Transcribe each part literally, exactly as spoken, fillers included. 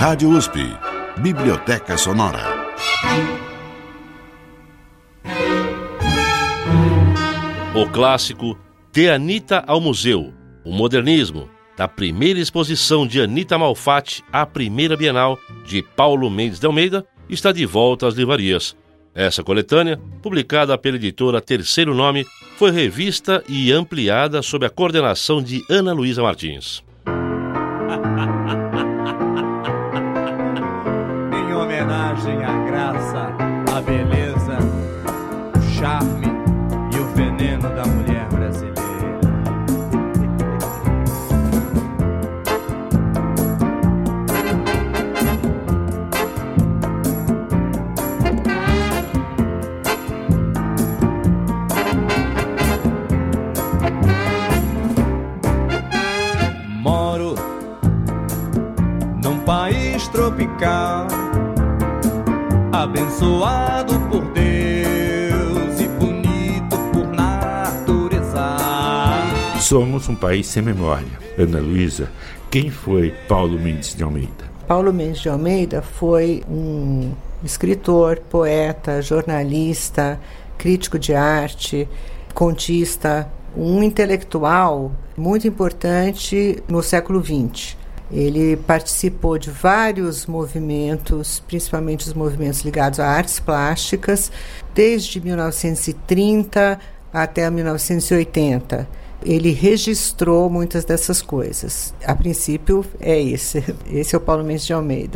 Rádio U S P, Biblioteca Sonora. O clássico De Anita ao Museu, o modernismo, da primeira exposição de Anita Malfatti à primeira Bienal de Paulo Mendes de Almeida, está de volta às livrarias. Essa coletânea, publicada pela editora Terceiro Nome, foi revista e ampliada sob a coordenação de Ana Luísa Martins. Em homenagem à graça, à beleza, o charme e o veneno da mulher brasileira. Moro num país tropical, abençoado por Deus e bonito por natureza. Somos um país sem memória. Ana Luísa, quem foi Paulo Mendes de Almeida? Paulo Mendes de Almeida foi um escritor, poeta, jornalista, crítico de arte, contista, um intelectual muito importante no século vinte. Ele participou de vários movimentos, principalmente os movimentos ligados a artes plásticas, desde mil novecentos e trinta até mil novecentos e oitenta. Ele registrou muitas dessas coisas. A princípio é esse. Esse é o Paulo Mendes de Almeida.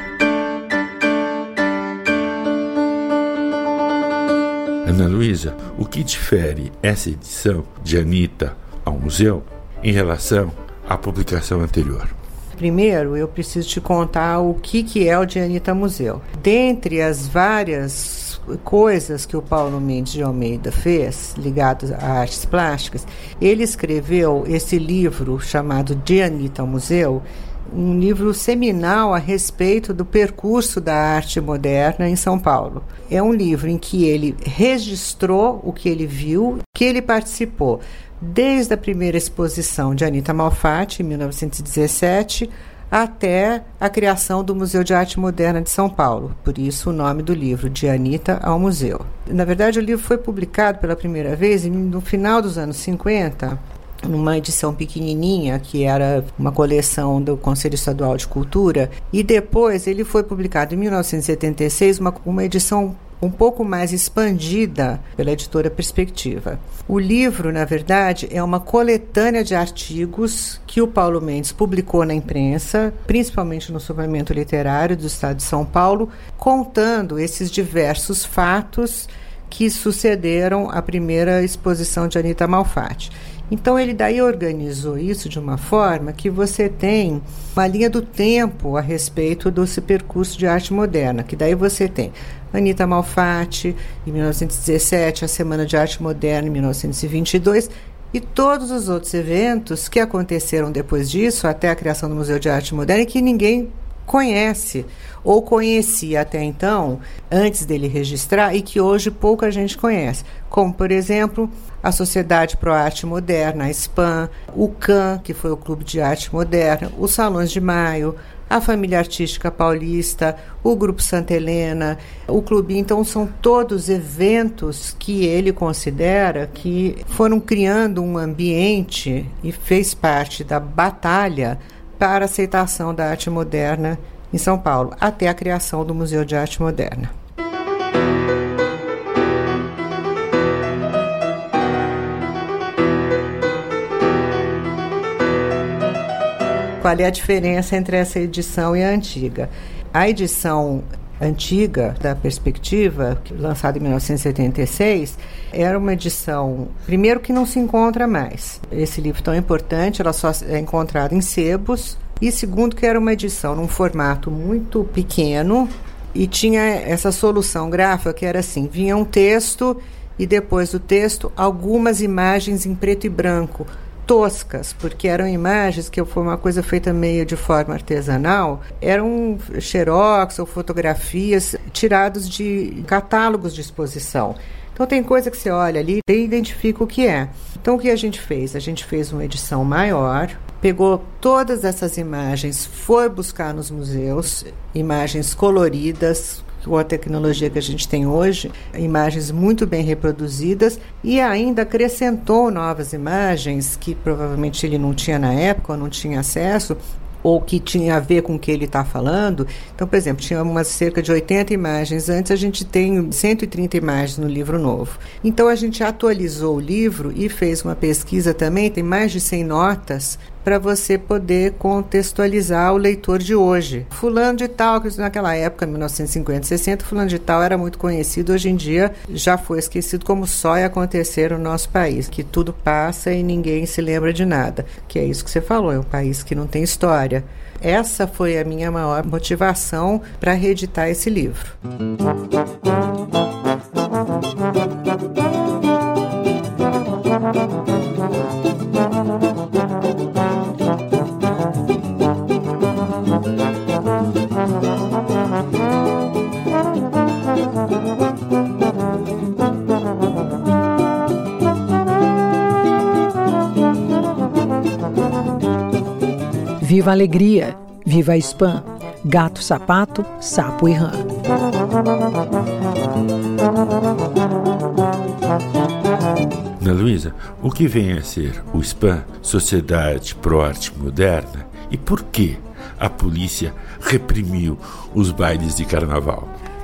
Ana Luísa, o que difere essa edição de Anita ao Museu em relação à publicação anterior? Primeiro, eu preciso te contar o que, que é o de Anita Museu. Dentre as várias coisas que o Paulo Mendes de Almeida fez, ligadas a artes plásticas, ele escreveu esse livro chamado De Anita ao Museu, um livro seminal a respeito do percurso da arte moderna em São Paulo. É um livro em que ele registrou o que ele viu, que ele participou, desde a primeira exposição de Anita Malfatti, em mil novecentos e dezessete, até a criação do Museu de Arte Moderna de São Paulo. Por isso o nome do livro, De Anita ao Museu. Na verdade, o livro foi publicado pela primeira vez no final dos anos cinquenta, numa edição pequenininha, que era uma coleção do Conselho Estadual de Cultura, e depois ele foi publicado em mil novecentos e setenta e seis, uma, uma edição um pouco mais expandida pela editora Perspectiva. O livro, na verdade, é uma coletânea de artigos que o Paulo Mendes publicou na imprensa, principalmente no suplemento literário do Estado de São Paulo, contando esses diversos fatos que sucederam à primeira exposição de Anita Malfatti. Então, ele daí organizou isso de uma forma que você tem uma linha do tempo a respeito desse percurso de arte moderna, que daí você tem Anita Malfatti, em mil novecentos e dezessete, a Semana de Arte Moderna, em mil novecentos e vinte e dois, e todos os outros eventos que aconteceram depois disso, até a criação do Museu de Arte Moderna, e que ninguém conhece, ou conhecia até então, antes dele registrar, e que hoje pouca gente conhece, como, por exemplo, a Sociedade Pro Arte Moderna, a SPAM, o C A M, que foi o Clube de Arte Moderna, os Salões de Maio, a Família Artística Paulista, o Grupo Santa Helena, o Clube. Então, são todos eventos que ele considera que foram criando um ambiente e fez parte da batalha para a aceitação da arte moderna em São Paulo, até a criação do Museu de Arte Moderna. Qual é a diferença entre essa edição e a antiga? A edição antiga da Perspectiva, lançada em mil novecentos e setenta e seis, era uma edição, primeiro, que não se encontra mais. Esse livro tão importante, ela só é encontrada em sebos, e segundo, que era uma edição num formato muito pequeno, e tinha essa solução gráfica que era assim, vinha um texto, e depois do texto, algumas imagens em preto e branco, toscas, porque eram imagens que foi uma coisa feita meio de forma artesanal, eram xerox ou fotografias tirados de catálogos de exposição. Então tem coisa que você olha ali e identifica o que é. Então o que a gente fez? A gente fez uma edição maior, pegou todas essas imagens, foi buscar nos museus, imagens coloridas, com a tecnologia que a gente tem hoje, imagens muito bem reproduzidas, e ainda acrescentou novas imagens que provavelmente ele não tinha na época, ou não tinha acesso, ou que tinha a ver com o que ele está falando. Então, por exemplo, tinha umas cerca de oitenta imagens antes, a gente tem cento e trinta imagens no livro novo. Então, a gente atualizou o livro e fez uma pesquisa também, tem mais de cem notas, para você poder contextualizar o leitor de hoje. Fulano de tal, que naquela época, mil novecentos e cinquenta, sessenta, fulano de tal era muito conhecido, hoje em dia já foi esquecido, como só ia acontecer no nosso país, que tudo passa e ninguém se lembra de nada, que é isso que você falou, é um país que não tem história. Essa foi a minha maior motivação para reeditar esse livro. Viva a alegria, viva a spam, gato, sapato, sapo e rã. Ana Luísa, o que vem a ser o spam, Sociedade Pro Arte Moderna, e por que a polícia reprimiu os bailes de carnaval?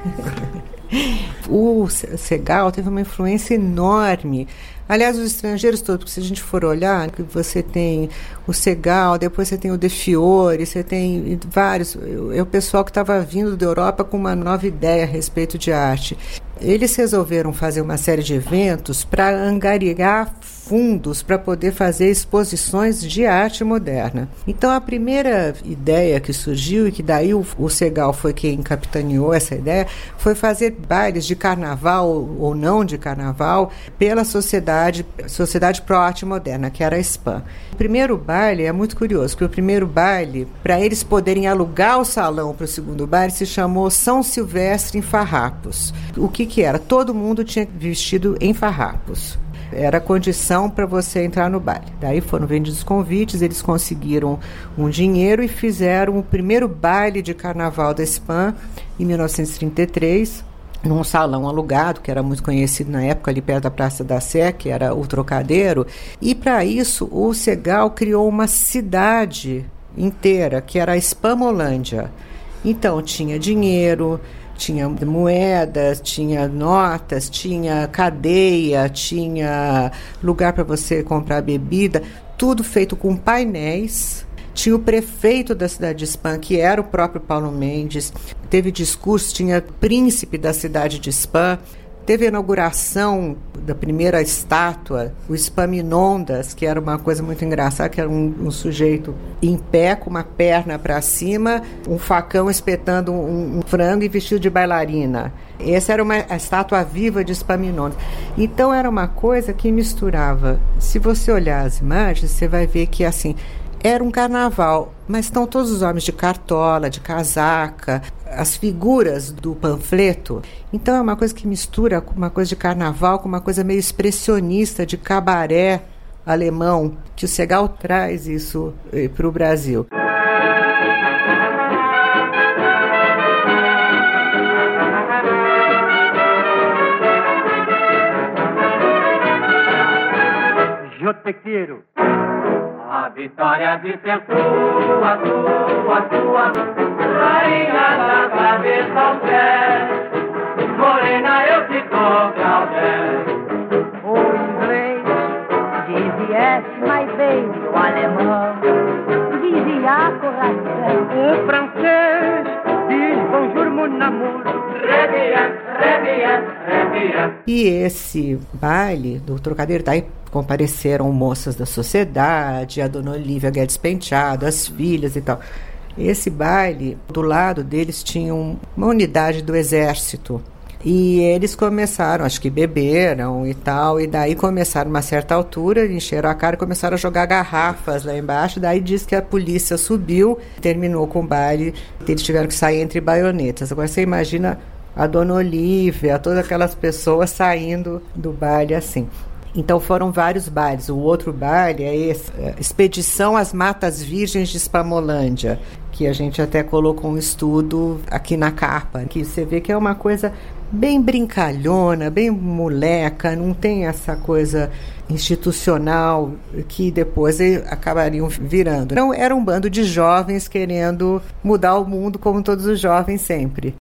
O Segal teve uma influência enorme. Aliás, os estrangeiros todos, porque se a gente for olhar, você tem o Segal, depois você tem o De Fiore, você tem vários. É o pessoal que estava vindo da Europa com uma nova ideia a respeito de arte. Eles resolveram fazer uma série de eventos para angariar fundos para poder fazer exposições de arte moderna. Então, a primeira ideia que surgiu, e que daí o, o Segal foi quem capitaneou essa ideia, foi fazer bailes de carnaval ou não de carnaval pela Sociedade, Sociedade Pro Arte Moderna, que era a SPAM. O primeiro baile é muito curioso, porque o primeiro baile, para eles poderem alugar o salão para o segundo baile, se chamou São Silvestre em Farrapos. O que que era? Todo mundo tinha vestido em farrapos. Era a condição para você entrar no baile. Daí foram vendidos convites, eles conseguiram um dinheiro e fizeram o primeiro baile de carnaval da SPAM em mil novecentos e trinta e três, num salão alugado, que era muito conhecido na época, ali perto da Praça da Sé, que era o Trocadeiro. E para isso, o Segal criou uma cidade inteira, que era a Spamolândia. Então, tinha dinheiro, tinha moedas, tinha notas, tinha cadeia, tinha lugar para você comprar bebida, tudo feito com painéis. Tinha o prefeito da cidade de SPAM, que era o próprio Paulo Mendes, teve discurso, tinha príncipe da cidade de SPAM, teve a inauguração da primeira estátua, o Spaminondas, que era uma coisa muito engraçada, que era um, um sujeito em pé, com uma perna para cima, um facão espetando um, um frango e vestido de bailarina. Essa era uma a estátua viva de Spaminondas. Então era uma coisa que misturava. Se você olhar as imagens, você vai ver que assim, era um carnaval, mas estão todos os homens de cartola, de casaca, as figuras do panfleto. Então é uma coisa que mistura uma coisa de carnaval com uma coisa meio expressionista, de cabaré alemão, que o Segal traz isso eh, para o Brasil. Eu te quero. A vitória de ser tua, tua, tua, rainha da cabeça ao pé, morena eu te toco ao pé. O inglês dizia yes, my baby, o alemão dizia coração, O francês diz bonjour mon amour, très bien, très bien, très bien. E esse baile do Trocadeiro, daí compareceram moças da sociedade, a dona Olívia Guedes Penteado, as filhas e tal. Esse baile, do lado deles tinha uma unidade do exército. E eles começaram, acho que beberam e tal, e daí começaram, uma certa altura, encheram a cara e começaram a jogar garrafas lá embaixo. Daí diz que a polícia subiu, terminou com o baile, eles tiveram que sair entre baionetas. Agora você imagina a Dona Olívia, todas aquelas pessoas saindo do baile assim. Então foram vários bailes. O outro baile é esse, é Expedição às Matas Virgens de Spamolândia, que a gente até colocou um estudo aqui na capa, que você vê que é uma coisa bem brincalhona, bem moleca, não tem essa coisa institucional que depois acabariam virando. Então era um bando de jovens querendo mudar o mundo como todos os jovens sempre.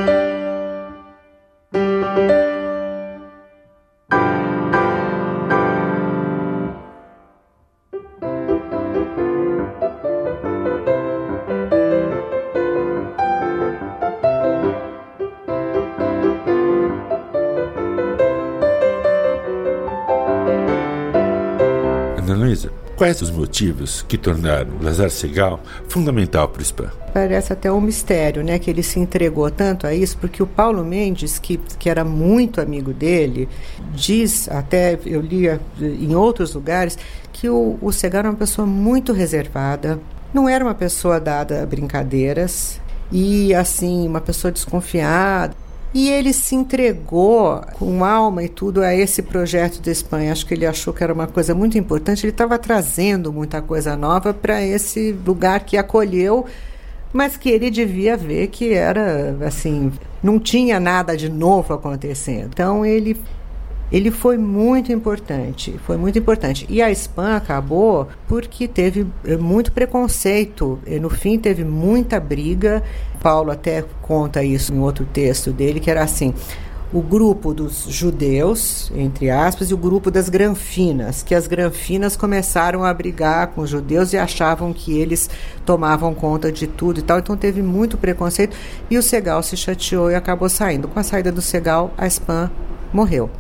Quais os motivos que tornaram Lazar Segal fundamental para o Spam? Parece até um mistério, né, que ele se entregou tanto a isso, porque o Paulo Mendes, que, que era muito amigo dele, diz, até eu lia em outros lugares, que o, o Segal era uma pessoa muito reservada, não era uma pessoa dada a brincadeiras, e assim, uma pessoa desconfiada. E ele se entregou com alma e tudo a esse projeto da Espanha. Acho que ele achou que era uma coisa muito importante. Ele estava trazendo muita coisa nova para esse lugar que acolheu, mas que ele devia ver que era, assim, não tinha nada de novo acontecendo. Então ele, ele foi muito importante, foi muito importante. E a Spam acabou porque teve muito preconceito. E no fim teve muita briga. Paulo até conta isso em outro texto dele, que era assim: o grupo dos judeus, entre aspas, e o grupo das granfinas, que as granfinas começaram a brigar com os judeus e achavam que eles tomavam conta de tudo e tal. Então teve muito preconceito e o Segal se chateou e acabou saindo. Com a saída do Segal, a Spam morreu.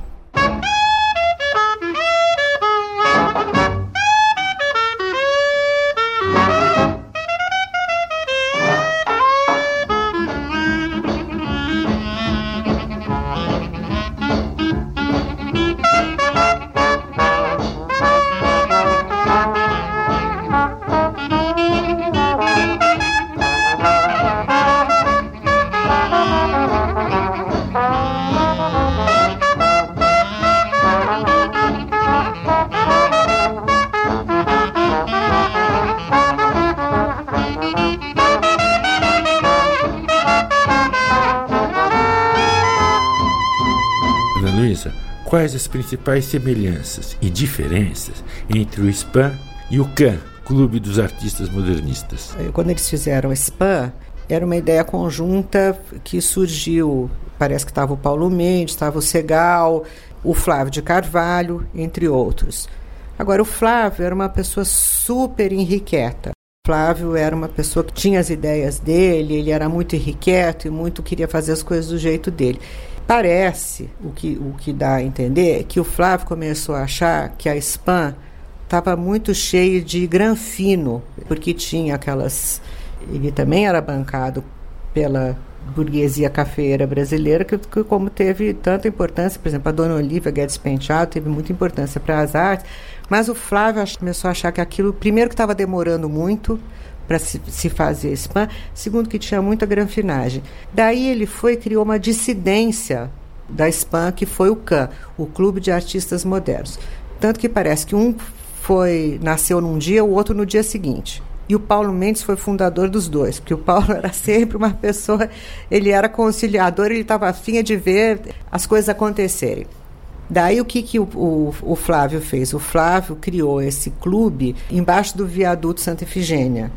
Quais as principais semelhanças e diferenças entre o Spam e o C A M, Clube dos Artistas Modernistas? Quando eles fizeram o Spam, era uma ideia conjunta que surgiu, parece que estava o Paulo Mendes, estava o Segal, o Flávio de Carvalho, entre outros. Agora, o Flávio era uma pessoa super irrequieta. O Flávio era uma pessoa que tinha as ideias dele, ele era muito irrequieto e muito queria fazer as coisas do jeito dele. Parece, o que, o que dá a entender, que o Flávio começou a achar que a Spam estava muito cheia de granfino, porque tinha aquelas... Ele também era bancado pela burguesia cafeeira brasileira, que, que como teve tanta importância, por exemplo, a Dona Olívia Guedes Penteado teve muita importância para as artes, mas o Flávio ach, começou a achar que aquilo, primeiro que estava demorando muito para se, se fazer Spam, segundo que tinha muita granfinagem. Daí ele foi e criou uma dissidência da Spam, que foi o C A M, o Clube de Artistas Modernos. Tanto que parece que um foi, nasceu num dia, o outro no dia seguinte. E o Paulo Mendes foi fundador dos dois, porque o Paulo era sempre uma pessoa, ele era conciliador, ele estava afim de ver as coisas acontecerem. Daí o que, que o, o, o Flávio fez? O Flávio criou esse clube embaixo do viaduto Santa Efigênia.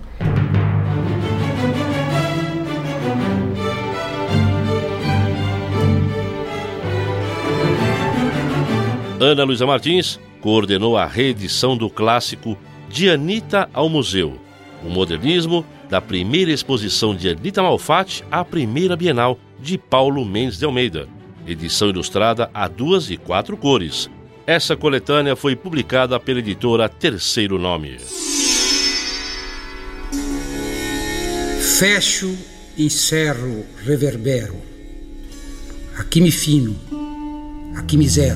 Ana Luísa Martins coordenou a reedição do clássico De Anita ao Museu, o modernismo da primeira exposição de Anita Malfatti à primeira Bienal de Paulo Mendes de Almeida, edição ilustrada a duas e quatro cores. Essa coletânea foi publicada pela editora Terceiro Nome. Fecho, encerro, reverbero. Aqui me fino, aqui me zero.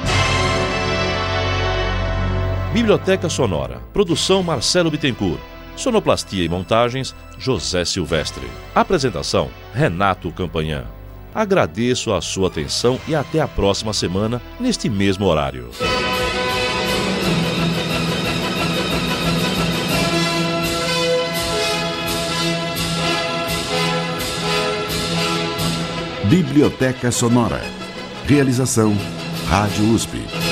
Biblioteca Sonora. Produção Marcelo Bittencourt. Sonoplastia e montagens, José Silvestre. Apresentação, Renato Campanhã. Agradeço a sua atenção e até a próxima semana, neste mesmo horário. Biblioteca Sonora. Realização Rádio U S P.